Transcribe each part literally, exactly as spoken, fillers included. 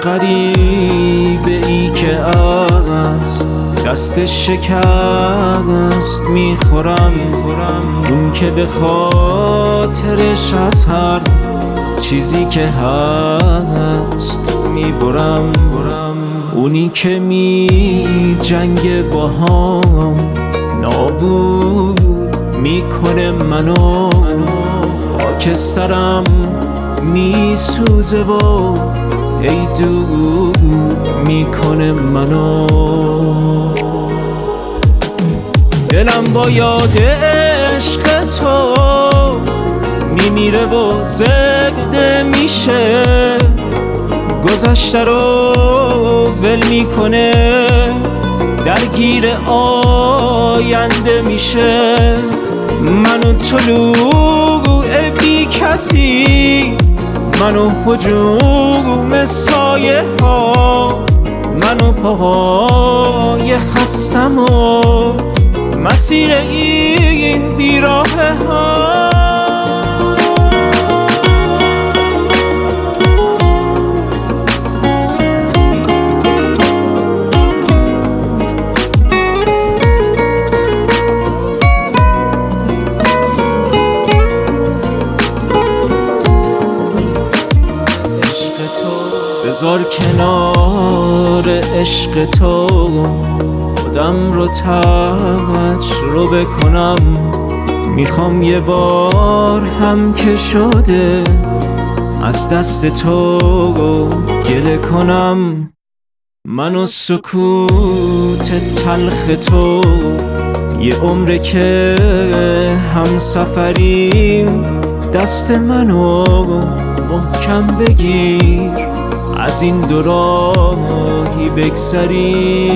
غریبه ای که از دست شکست میخورم، اون که به خاطرش از هر چیزی که هست میبرم، اونی که می جنگه با هم نابود میکنه منو، خاکسترم میسوزه و ای دود میکنه منو. دلم با یاد عشق تو میمیره و زنده میشه، گذشته رو ول میکنه درگیر آینده میشه. منو طلوع بی کسی، منو هجوم سایه ها، منو پاهای خستم و مسیر این بیراه ها. بذار کنار عشق تو خودم رو تجربه کنم، میخوام یه بار هم که شده از دست تو گله کنم. منو سکوت تلخ تو یه عمره که هم سفریم، دست منو محکم بگیر از این دو راهی بگذری.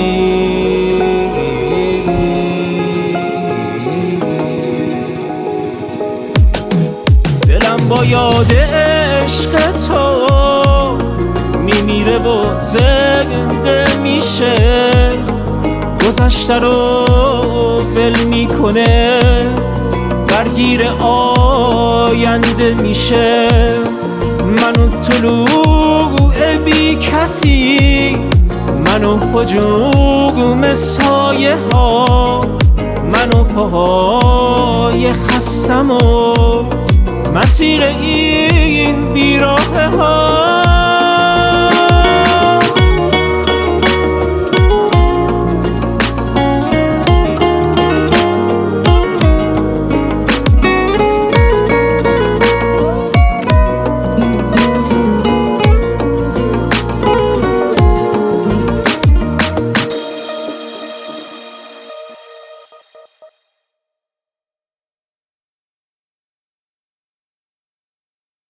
دلم با یاد عشق تو میمیره و زنده میشه، گذشته رو ول میکنه درگیر آینده میشه. منو طلوع بی کسی، منو هجوم سایه ها، منو پاهای خستم و مسیر این بیراه ها.